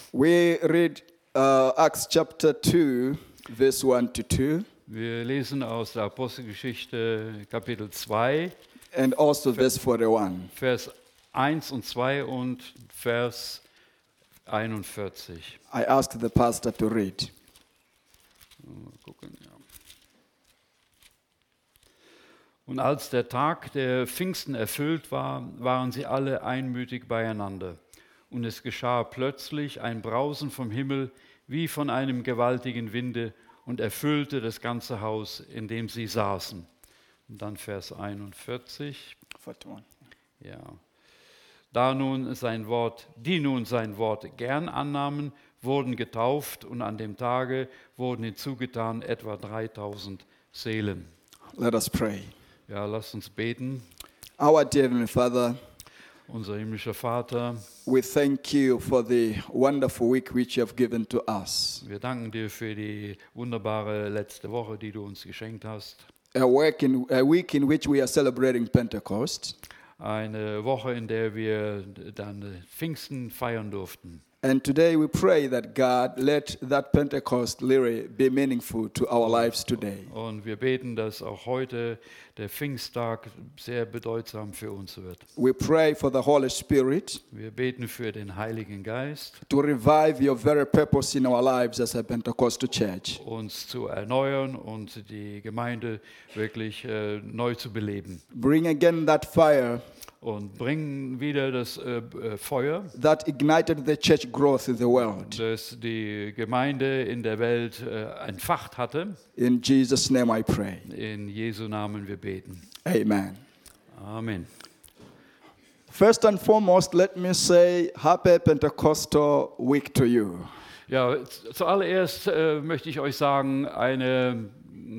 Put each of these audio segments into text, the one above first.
We read Acts chapter 2, verse 1 to 2, Wir lesen aus der Apostelgeschichte Kapitel 2, and also verse 41. Vers 1 und 2 und Vers 41. I asked the pastor to read. Mal gucken, ja. Und als der Tag der Pfingsten erfüllt war, waren sie alle einmütig beieinander. Und es geschah plötzlich ein Brausen vom Himmel wie von einem gewaltigen Winde und erfüllte das ganze Haus, in dem sie saßen. Und dann Vers 41. 41. Ja. Die nun sein Wort gern annahmen, wurden getauft und an dem Tage wurden hinzugetan etwa 3000 Seelen. Let us pray. Ja, lasst uns beten. Our dear Heavenly Father, Unser himmlischer Vater, we thank you for the wonderful week which you have given to us. wir danken dir für die wunderbare letzte Woche, die du uns geschenkt hast. A week in which we are celebrating Pentecost. Eine Woche, in der wir dann Pfingsten feiern durften. And today we pray that God let that Pentecost really be meaningful to our lives today. Und wir beten, dass auch heute der Pfingsttag sehr bedeutsam für uns wird. We pray for the Holy Spirit Wir beten für den Heiligen Geist, to revive your very purpose in our lives as a Pentecostal church. uns zu erneuern und die Gemeinde wirklich neu zu beleben. Bring again that fire Und bringen wieder das Feuer, that ignited the church growth in the world. das die Gemeinde in der Welt entfacht hatte. In Jesus' name I pray. In Jesu Namen wir beten. Amen. Amen. First and foremost, let me say Happy Pentecostal Week to you. Ja, zuallererst möchte ich euch sagen, eine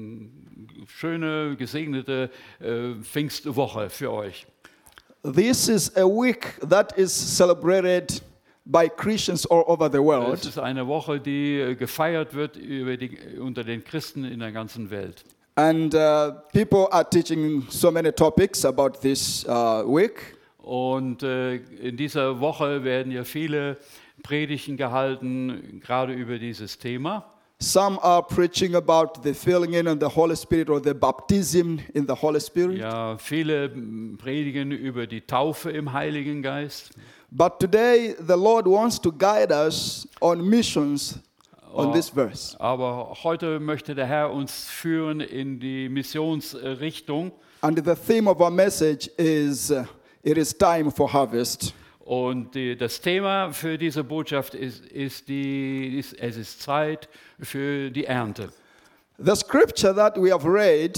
schöne, gesegnete Pfingstwoche für euch. This is a week that is celebrated by Christians all over the Es world. ist eine Woche, die gefeiert wird unter den Christen in der ganzen Welt. And people are teaching so many topics about this week. Und in dieser Woche werden ja viele Predigten gehalten, gerade über dieses Thema. Some are preaching about the filling in of the Holy Spirit or the baptism in the Holy Spirit. Ja, viele predigen über die Taufe im Heiligen Geist. But today the Lord wants to guide us on missions on this verse. Aber heute möchte der Herr uns führen in die Missionsrichtung. And the theme of our message is it is time for harvest. Und das Thema für diese Botschaft ist, es ist Zeit für die Ernte. The scripture that we have read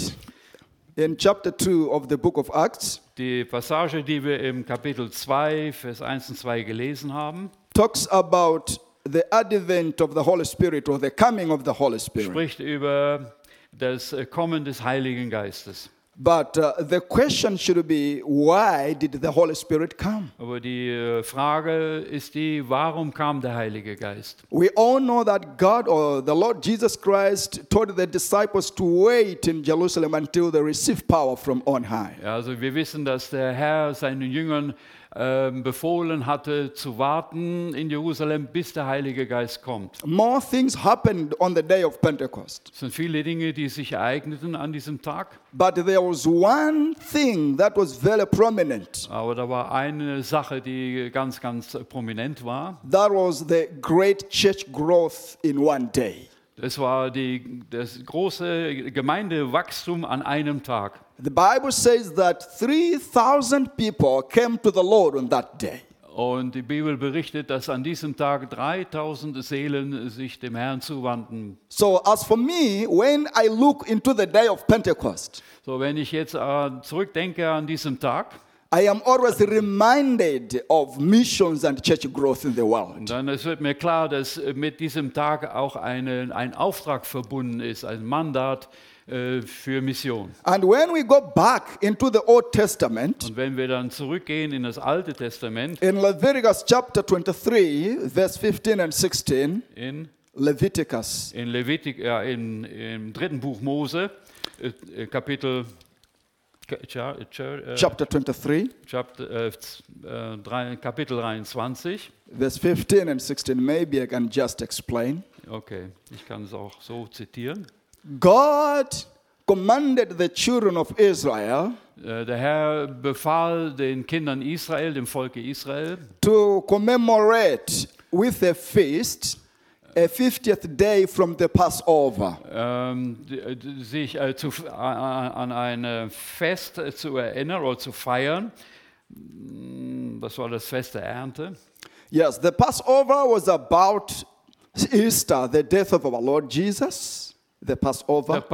in chapter 2 of the book of Acts Die Passage, die wir im Kapitel 2, Vers 1 und 2 gelesen haben, talks about the advent of the Holy Spirit or the coming of the Holy Spirit. spricht über das Kommen des Heiligen Geistes. But the question should be, why did the Holy Spirit come? Aber die Frage ist die, warum kam der Heilige Geist? We all know that God or the Lord Jesus Christ told the disciples to wait in Jerusalem until they receive power from on high. Ja, also wir wissen, dass der Herr seinen Jüngern befohlen hatte, zu warten in Jerusalem, bis der Heilige Geist kommt. More things happened on the day of Pentecost. Es sind viele Dinge, die sich ereigneten an diesem Tag. But there was one thing that was very prominent. Aber da war eine Sache, die ganz, ganz prominent war. That was the great church growth in one day. Das war das große Gemeindewachstum an einem Tag. The Bible says that 3,000 people came to the Lord on that day. Und die Bibel berichtet, dass an diesem Tag 3000 Seelen sich dem Herrn zuwandten. So as for me, when I look into the day of Pentecost, So, wenn ich jetzt zurückdenke an diesen Tag, I am always reminded of missions and church growth in the world. dann es wird mir klar, dass mit diesem Tag auch ein Auftrag verbunden ist, ein Mandat für Mission. And when we go back into the Old Testament, Und wenn wir dann zurückgehen in das Alte Testament, in Leviticus chapter 23, verse 15 and 16, in Leviticus, Im dritten Buch Mose, Kapitel chapter 23, Kapitel 23. verse 15 and 16. Maybe I can just explain. Okay, ich kann es auch so zitieren. God commanded the children of Israel Der Herr befahl den Kindern Israel, dem Volke Israel, to commemorate with a feast a 50th day from the Passover. sich an ein Fest zu erinnern oder zu feiern. Das war das Fest der Ernte. Yes, the Passover was about Easter, the death of our Lord Jesus. The Passover.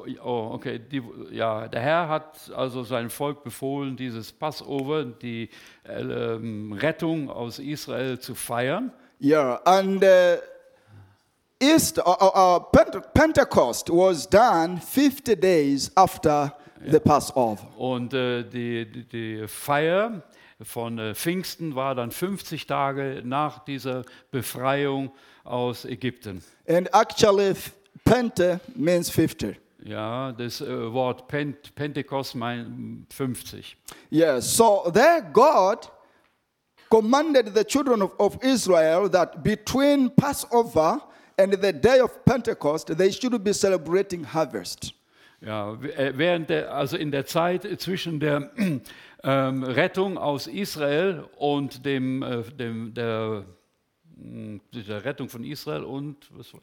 Der Herr hat also sein Volk befohlen, dieses Passover, die Rettung aus Israel zu feiern. Yeah, and Easter, Pentecost was done 50 days after the Passover. Und die Feier von Pfingsten war dann 50 Tage nach dieser Befreiung aus Ägypten. And actually, Pente means 50. Ja, das Wort Pentekost meint 50. Yes, so there God commanded the children of Israel that between Passover and the day of Pentecost, they should be celebrating harvest. Ja, also in der Zeit zwischen der Rettung aus Israel und der Rettung von Israel und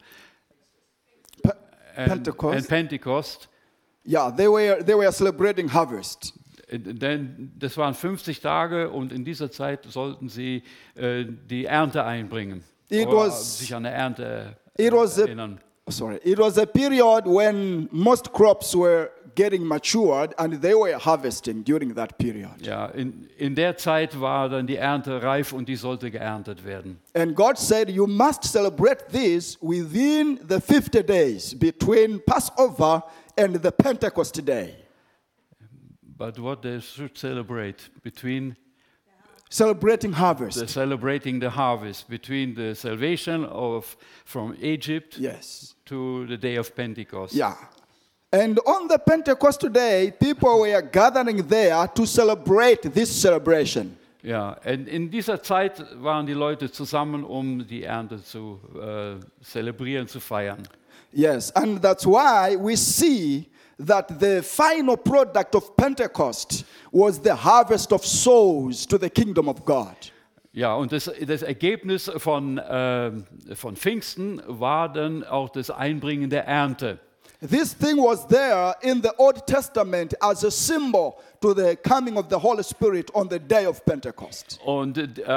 Pentecost. Yeah, they were celebrating harvest. Denn das waren 50 Tage und in dieser Zeit sollten sie die Ernte einbringen. Sich an der Ernte erinnern. It was a period when most crops were getting matured and they were harvesting during that period. Ja, in der Zeit war dann die Ernte reif und die sollte geerntet werden. And God said, you must celebrate this within the 50 days between Passover and the Pentecost day. But what they should celebrate between celebrating harvest. Celebrating the harvest between the salvation from Egypt to the day of Pentecost. Yeah. And on the Pentecost day, people were gathering there to celebrate this celebration. Ja, in dieser Zeit waren die Leute zusammen, die Ernte zu zelebrieren, zu feiern. Yes, and that's why we see that the final product of Pentecost was the harvest of souls to the kingdom of God. Ja, und das Ergebnis von Pfingsten war dann auch das Einbringen der Ernte. This thing was there in the Old Testament as a symbol to the coming of the Holy Spirit on the day of Pentecost. Und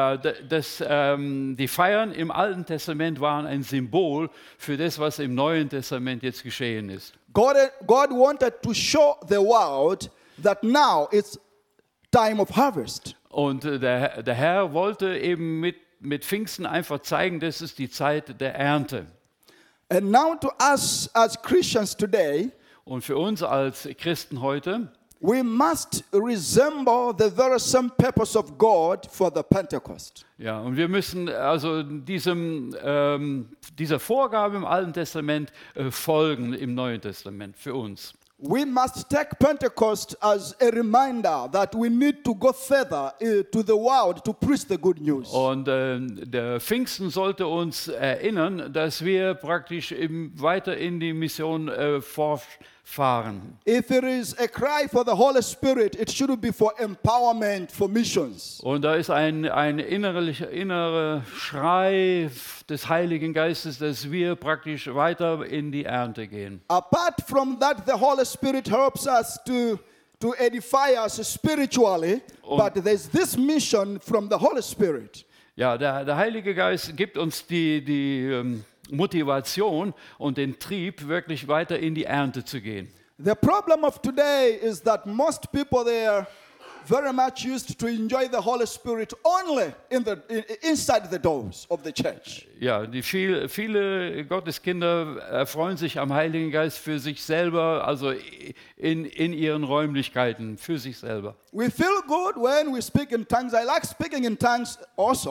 die Feiern im Alten Testament waren ein Symbol für das, was im Neuen Testament jetzt geschehen ist. God wanted to show the world that now it's time of harvest. Und der Herr wollte eben mit Pfingsten einfach zeigen, das ist die Zeit der Ernte. And now to us as Christians today, und für uns als Christen heute, we must resemble the very same purpose of God for the Pentecost. Ja, und wir müssen also dieser Vorgabe im Alten Testament folgen im Neuen Testament für uns. We must take Pentecost as a reminder that we need to go further to the world to preach the good news. Und der Pfingsten sollte uns erinnern, dass wir praktisch weiter in die Mission fortfahren. If there is a cry for the Holy Spirit, it should be for empowerment, for missions. Und da ist ein innerer Schrei des Heiligen Geistes, dass wir praktisch weiter in die Ernte gehen. Apart from that, the Holy Spirit helps us to edify us spiritually, but there's this mission from the Holy Spirit. Ja, der Heilige Geist gibt uns die Motivation und den Trieb, wirklich weiter in die Ernte zu gehen. The problem of today is that most people, they are very much used to enjoy the Holy Spirit only inside the doors of the church. Ja, viele Gotteskinder erfreuen sich am Heiligen Geist für sich selber, also in ihren Räumlichkeiten, für sich selber. We feel good when we speak in tongues. I like speaking in tongues also.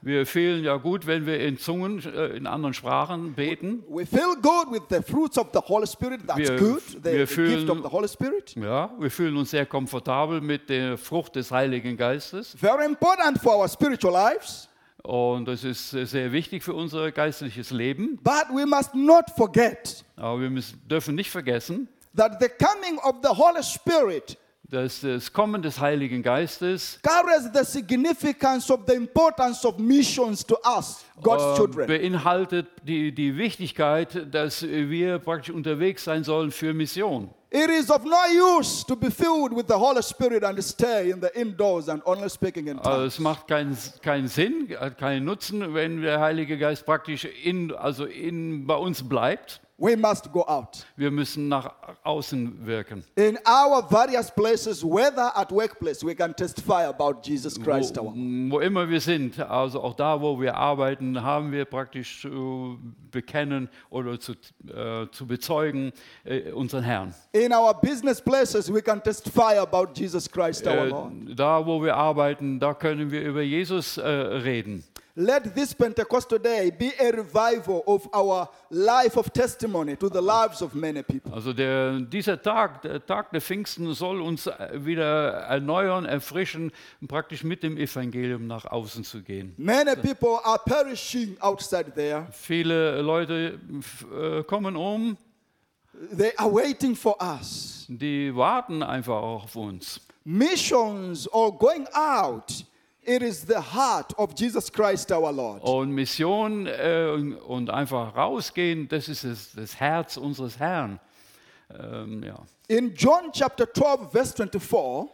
Wir fühlen ja gut, wenn wir in Zungen, in anderen Sprachen beten. We feel good with the fruits of the Holy Spirit. That's Wir- good. wir The fühlen- gift of the Holy Spirit. Ja, wir fühlen uns sehr komfortabel mit der Frucht des Heiligen Geistes. Very important for our spiritual lives. Und das ist sehr wichtig für unser geistliches Leben. But we must not forget Aber wir dürfen nicht vergessen, that the coming of the Holy Spirit dass das Kommen des Heiligen Geistes carries the significance of the importance of missions to us, God's children. beinhaltet die Wichtigkeit, dass wir praktisch unterwegs sein sollen für Mission. It is of no use to be filled with the Holy Spirit and stay in the indoors and only speaking in Also tongues. es macht keinen Sinn, hat keinen Nutzen, wenn der Heilige Geist praktisch bei uns bleibt. We must go out. Wir müssen nach außen wirken. In our various places, whether at workplace, we can testify about Jesus Christ our Lord. Wo immer wir sind, also auch da, wo wir arbeiten, haben wir praktisch zu bekennen oder zu bezeugen unseren Herrn. In our business places, we can testify about Jesus Christ our Lord. Da, wo wir arbeiten, da können wir über Jesus reden. Let this Pentecostal day be a revival of our life of testimony to the lives of many people. Also dieser Tag, der Tag der Pfingsten, soll uns wieder erneuern, erfrischen, praktisch mit dem Evangelium nach außen zu gehen. Many people are perishing outside there. Viele Leute kommen um, They are waiting for us. die warten einfach auch auf uns. Missions or going out, it is the heart of Jesus Christ our Lord. Und Mission und einfach rausgehen, das ist das Herz unseres Herrn. Ja. In John chapter 12, verse 24,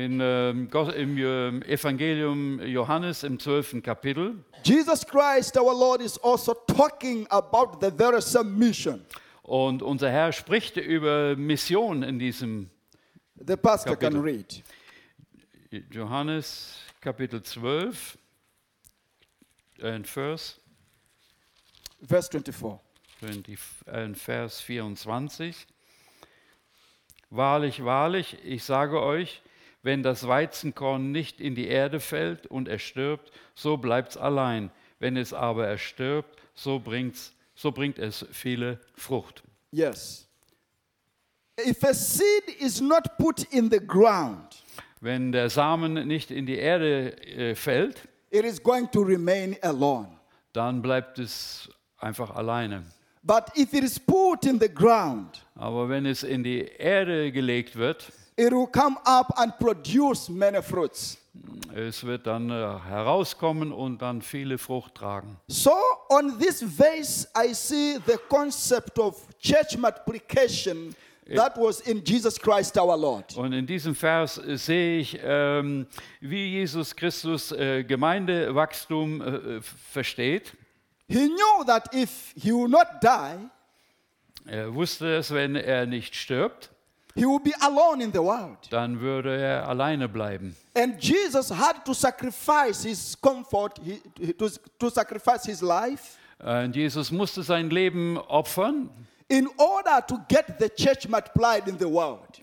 Im Evangelium Johannes im 12. Kapitel, Jesus Christ our Lord is also talking about the very same mission. und unser Herr spricht über Mission in diesem The pastor can Kapitel. read. Johannes Kapitel 12, Vers Verse 24. Vers 24. Wahrlich, wahrlich, ich sage euch, wenn das Weizenkorn nicht in die Erde fällt und es stirbt, so bleibt's allein. Wenn es aber erstirbt, so bringt es viele Frucht. Yes. If a seed is not put in the ground, Wenn der Samen nicht in die Erde fällt, it is going to remain alone. dann bleibt es einfach alleine. But if it is put in the ground, Aber wenn es in die Erde gelegt wird, it will come up and produce many fruits. es wird dann herauskommen und dann viele Frucht tragen. So on this verse, I see the concept of church multiplication that was in Jesus Christ our Lord. Und in diesem Vers sehe ich, wie Jesus Christus Gemeindewachstum versteht. He knew that if he will not die, Er wusste, dass wenn er nicht stirbt, he will be alone in the world. dann würde er alleine bleiben. And Jesus had to sacrifice his comfort, to sacrifice his life Und Jesus musste sein Leben opfern, in order to get the church multiplied in the world.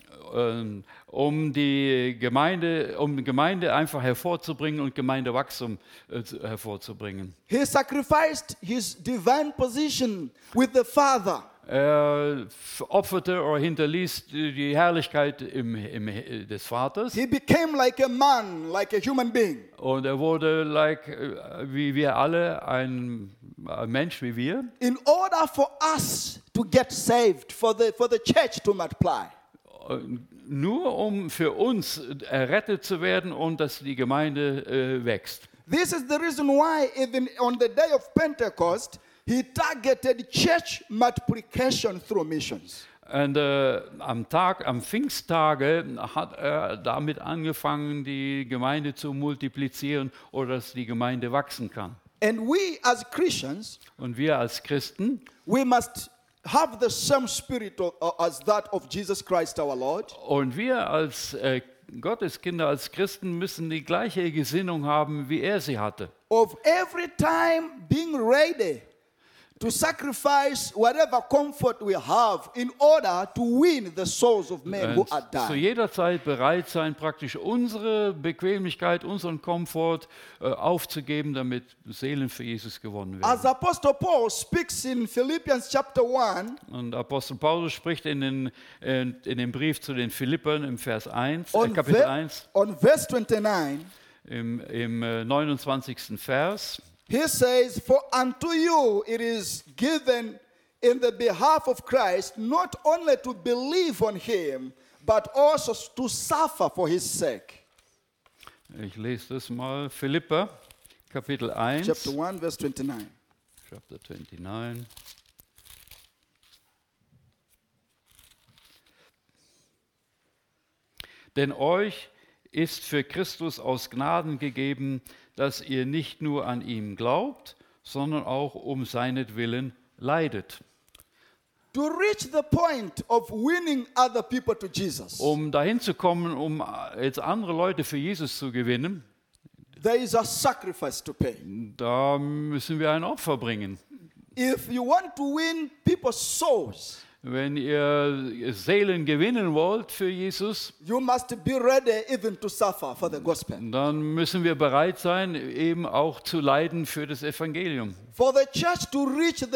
um die Gemeinde einfach hervorzubringen und Gemeindewachstum hervorzubringen. He sacrificed his divine position with the Father. Er opferte oder hinterließ die Herrlichkeit des Vaters He became like a man, like a human being. und er wurde wie wir alle ein Mensch wie wir. In order for us to get saved, for the church to multiply. Nur um für uns errettet zu werden und dass die Gemeinde wächst. This is the reason why even on the day of Pentecost, he targeted church multiplication through missions. Und am Pfingsttage hat er damit angefangen, die Gemeinde zu multiplizieren oder dass die Gemeinde wachsen kann. And we as Christians, Und wir als Christen, we must have the same spirit as that of Jesus Christ our Lord. und wir als Gotteskinder, als Christen müssen die gleiche Gesinnung haben, wie er sie hatte. Of every time being ready to sacrifice whatever comfort we have in order to win the souls of men who are Zu dying. jeder Zeit bereit sein, praktisch unsere Bequemlichkeit, unseren Komfort aufzugeben, damit Seelen für Jesus gewonnen werden. As Apostle Paul speaks in Philippians chapter 1, Und Apostel Paulus spricht in dem Brief zu den Philippern im Vers 1, on, Kapitel 1, on verse 29, im 29. Vers. he says, "For unto you it is given in the behalf of Christ not only to believe on him, but also to suffer for his sake." Ich lese das mal. Philipper, Kapitel 1, Chapter 1, verse 29. Chapter 29. Denn euch ist für Christus aus Gnaden gegeben, dass ihr nicht nur an ihm glaubt, sondern auch um seinetwillen leidet. To reach the point of winning other people to Jesus, Um dahin zu kommen, um jetzt andere Leute für Jesus zu gewinnen, there is a sacrifice to pay. da müssen wir ein Opfer bringen. If you want to win people's souls, Wenn ihr Seelen gewinnen wollt für Jesus, you must be ready even to suffer for the gospel. dann müssen wir bereit sein, eben auch zu leiden für das Evangelium. For the church to reach the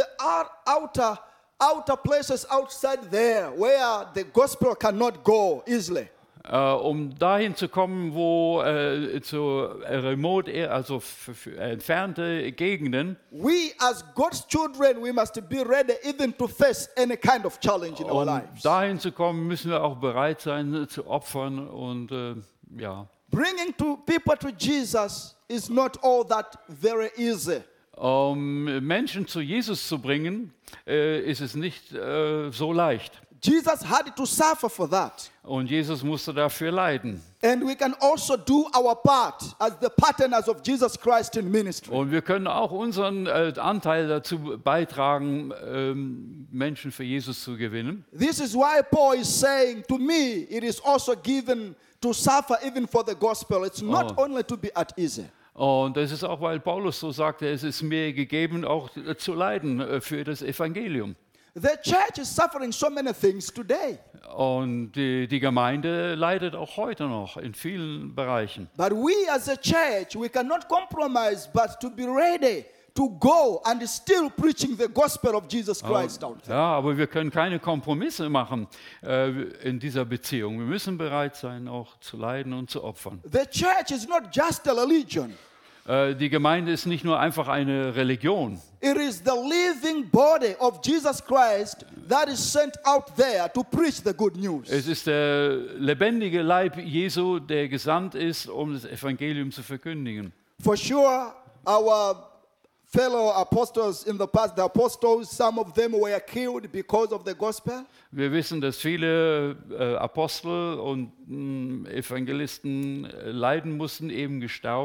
outer places outside there where the gospel cannot go easily. Um dahin zu kommen, wo zu remote, also für entfernte Gegenden, We as God's children, we must be ready even to face any kind of challenge in our um lives. dahin zu kommen, müssen wir auch bereit sein zu opfern und ja. Bringing people to Jesus is not all that very easy. Um Menschen zu Jesus zu bringen, ist es nicht so leicht. Jesus had to suffer for that. Und Jesus musste dafür leiden. And we can also do our part as the partners of Jesus Christ in ministry. Und wir können auch unseren Anteil dazu beitragen, Menschen für Jesus zu gewinnen. This is why Paul is saying, to me, it is also given to suffer even for the gospel. It's not only to be at ease. Und das ist auch, weil Paulus so sagte, es ist mir gegeben, auch zu leiden für das Evangelium. The church is suffering so many things today. Und die Gemeinde leidet auch heute noch in vielen Bereichen. But we as a church, we cannot compromise but to be ready to go and still preaching the gospel of Jesus Christ out there. Ja, aber wir können keine Kompromisse machen in dieser Beziehung. Wir müssen bereit sein, auch zu leiden und zu opfern. The church is not just a religion. Die Gemeinde ist nicht nur einfach eine Religion. It is the living body of Jesus Christ that is sent out there to preach the good news. Es ist der lebendige Leib Jesu, der gesandt ist, um das Evangelium zu verkündigen. For sure, our fellow apostles in the past, the apostles, some of them were killed because of the gospel. Wir wissen, dass viele Apostel und Evangelisten leiden mussten, eben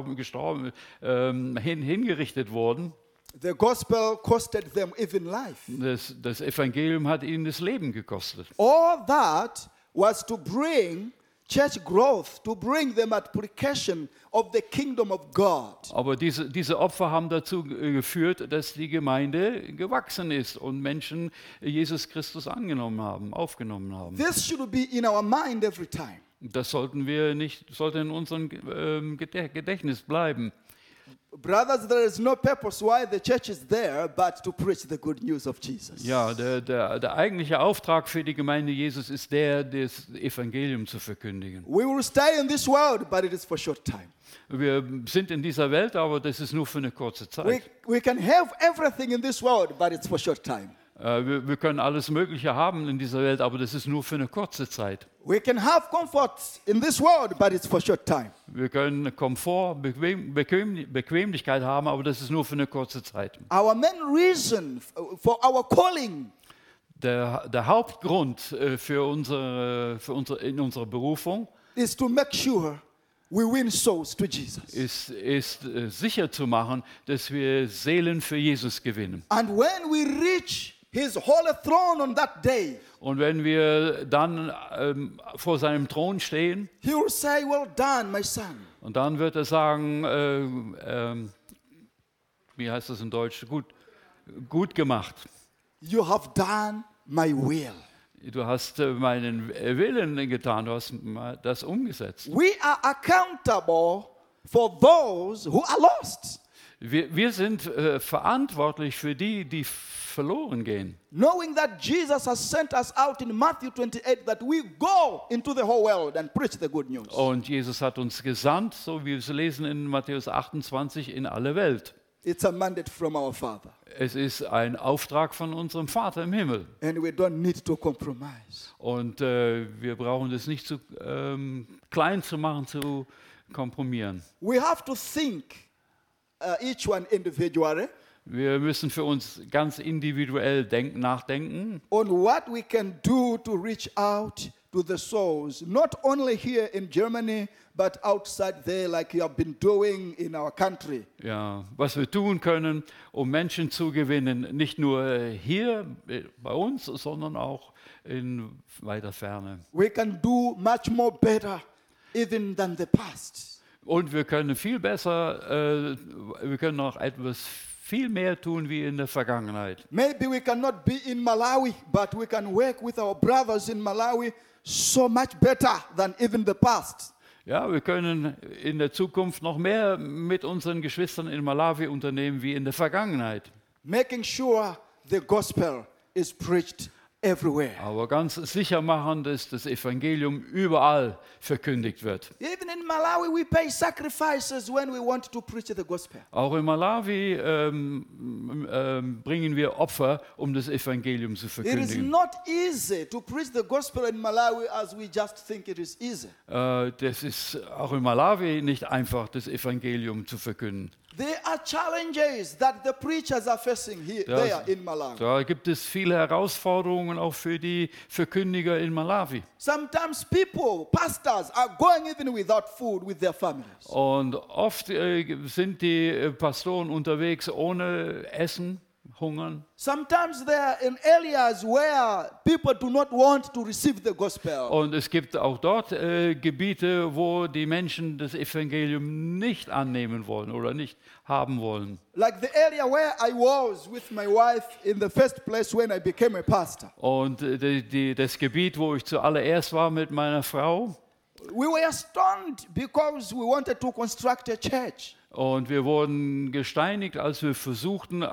hingerichtet wurden. The gospel costed them even life. Das Evangelium hat ihnen das Leben gekostet. All that was to bring church growth, to bring the multiplication of the kingdom of God. Aber diese Opfer haben dazu geführt, dass die Gemeinde gewachsen ist und Menschen Jesus Christus aufgenommen haben. This should be in our mind every time. Das sollte in unserem Gedächtnis bleiben. Brothers, there is no purpose why the church is there but to preach the good news of Jesus. Ja, der eigentliche Auftrag für die Gemeinde Jesus ist das Evangelium zu verkündigen. We will stay in this world, but it is for short time. Wir sind in dieser Welt, aber das ist nur für eine kurze Zeit. We can have everything in this world, but it's for short time. Wir können alles Mögliche haben in dieser Welt, aber das ist nur für eine kurze Zeit. We can have comfort in this world, but it's for short time. Wir können Komfort, Bequemlichkeit haben, aber das ist nur für eine kurze Zeit. Our main reason for our calling Der Hauptgrund in unserer Berufung is to make sure we win souls to Jesus. ist sicher zu machen, dass wir Seelen für Jesus gewinnen. And when we reach His holy throne on that day, Und wenn wir dann vor seinem Thron stehen, He will say, "Well done, my son." und dann wird er sagen, wie heißt das in Deutsch? Gut, gut gemacht. You have done my will. Du hast meinen Willen getan, du hast das umgesetzt. We are accountable for those who are lost. Wir sind verantwortlich für die, die verloren gehen. Knowing that Jesus has sent us out in Matthew 28, that we go into the whole world and preach the good news. Und Jesus hat uns gesandt, so wie wir es lesen in Matthäus 28, in alle Welt. It's a mandate from our Father, Es ist ein Auftrag von unserem Vater im Himmel. and we don't need to compromise. Und wir brauchen das nicht zu klein zu machen, zu kompromieren. We have to think each one individually Wir müssen für uns ganz individuell nachdenken, on what we can do to reach out to the souls, not only here in Germany, but outside there, like you have been doing in our country. ja, was wir tun können, um Menschen zu gewinnen, nicht nur hier bei uns, sondern auch in weiter Ferne. We can do much more better even than the past. Und wir können viel besser, wir können noch etwas viel mehr tun wie in der Vergangenheit. Maybe we cannot be in Malawi, but we can work with our brothers in Malawi so much better than even the past. Ja, wir können in der Zukunft noch mehr mit unseren Geschwistern in Malawi unternehmen wie in der Vergangenheit. Making sure the gospel is preached everywhere. Aber ganz sicher machen, dass das Evangelium überall verkündigt wird. Even in Malawi, we pay sacrifices when we want to preach the gospel. Auch in Malawi bringen wir Opfer, um das Evangelium zu It is verkündigen. not easy to preach the gospel in Malawi as we just think it is easy. Das ist auch in Malawi nicht einfach, das Evangelium zu verkünden. There are challenges that the preachers are facing here, Das- there in Malawi. Da gibt es viele Herausforderungen auch für die Verkündiger in Malawi. Sometimes people, pastors, are going even without food with their families. Und oft sind die Pastoren unterwegs ohne Essen, hungern. Sometimes they are in areas where people do not want to receive the gospel. Und es gibt auch dort Gebiete, wo die Menschen das Evangelium nicht annehmen wollen oder nicht haben wollen. Like the area where I was with my wife in the first place when I became a pastor. Und das Gebiet, wo ich zuallererst war mit meiner Frau, We were stoned because we wanted to construct a church. und wir wurden gesteinigt, als wir versuchten,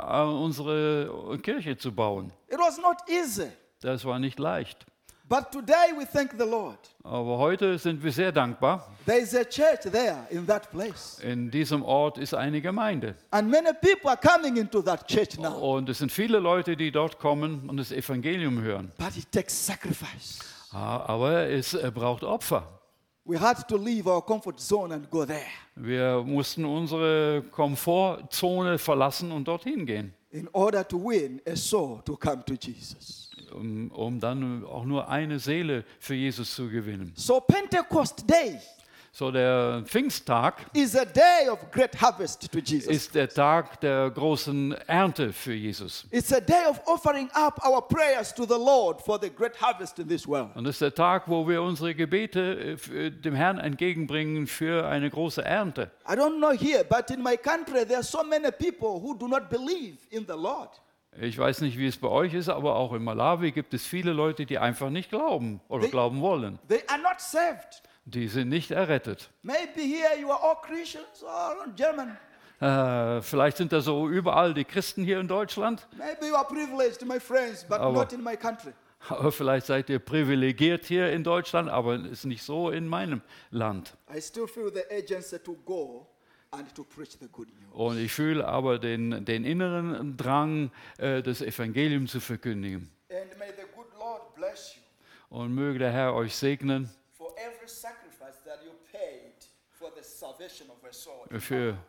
unsere Kirche zu bauen. It was not easy. Das war nicht leicht. But today we thank the Lord. Aber heute sind wir sehr dankbar. There is a church there in that place. In diesem Ort ist eine Gemeinde. And many people are coming into that church now. Und es sind viele Leute, die dort kommen und das Evangelium hören. But it takes sacrifice. Aber es braucht Opfer. We had to leave our comfort zone and go there Wir mussten unsere Komfortzone verlassen und dorthin gehen, in order to win a soul to come to Jesus. um dann auch nur eine Seele für Jesus zu gewinnen. So Pentecost Day So, der Pfingsttag is a day of great harvest to Jesus. ist der Tag der großen Ernte für Jesus. It's a day of offering up our prayers to the Lord for the great harvest in this world. Und es ist der Tag, wo wir unsere Gebete dem Herrn entgegenbringen für eine große Ernte. I don't know here, but in my country there are so many people who do not believe in the Lord. Ich weiß nicht, wie es bei euch ist, aber auch in Malawi gibt es viele Leute, die einfach nicht glauben oder glauben wollen. They are not saved. Die sind nicht errettet. Maybe here you are all Christians or German. Vielleicht sind da so überall die Christen hier in Deutschland, Maybe you are privileged, my friends, but Aber- not in my country. aber vielleicht seid ihr privilegiert hier in Deutschland, aber es ist nicht so in meinem Land. I still feel the urgency to go and to preach the good news. Und ich fühle aber den inneren Drang, das Evangelium zu verkündigen. And may the good Lord bless you Und möge der Herr euch segnen for every sacrifice that you paid for the salvation of a soul.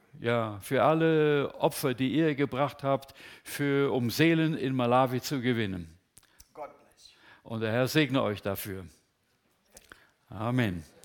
für alle Opfer, die ihr gebracht habt, um Seelen in Malawi zu gewinnen. God bless you. Und der Herr segne euch dafür. Amen.